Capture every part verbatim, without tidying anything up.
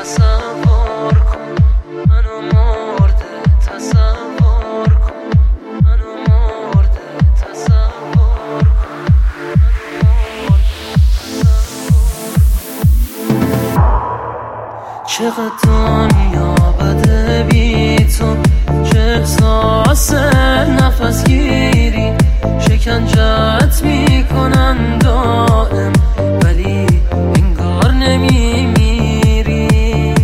تصور کن منو مرده، تصور کن منو مرده، تصور کن منو مرده. چقدر دنیا بده بی تو، چه احساس نفس گیری شکنجت میکنن دائم، ولی انگار نمیمیری.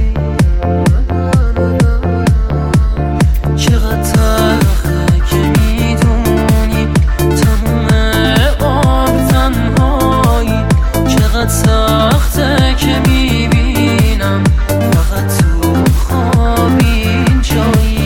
چقدر تلخه که میدونی تموم عمر تنهایی، چقدر سخته که میبینم فقط تو خواب این جایی.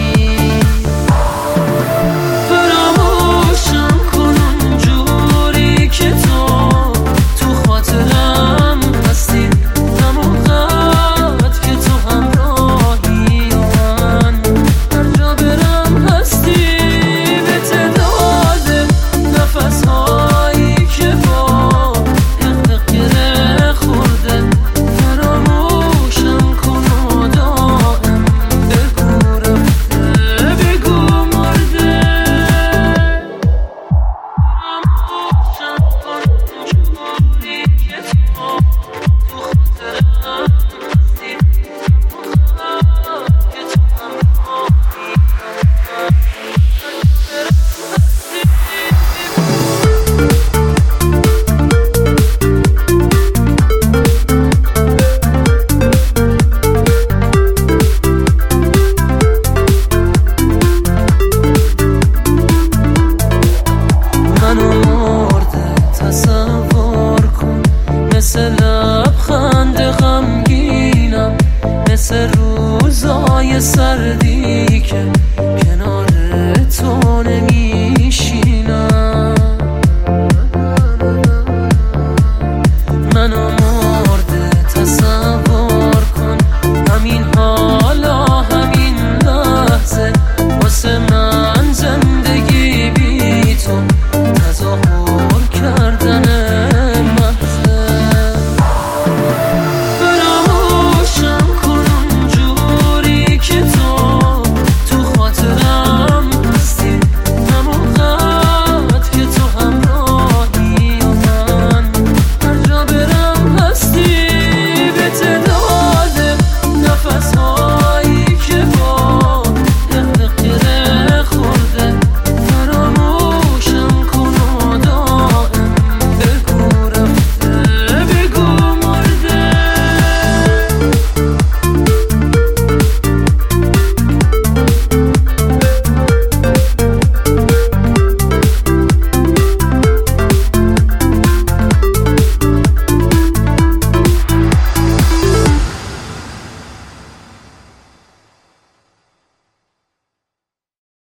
مثل لبخند غمگینم، مثل روزای سردی که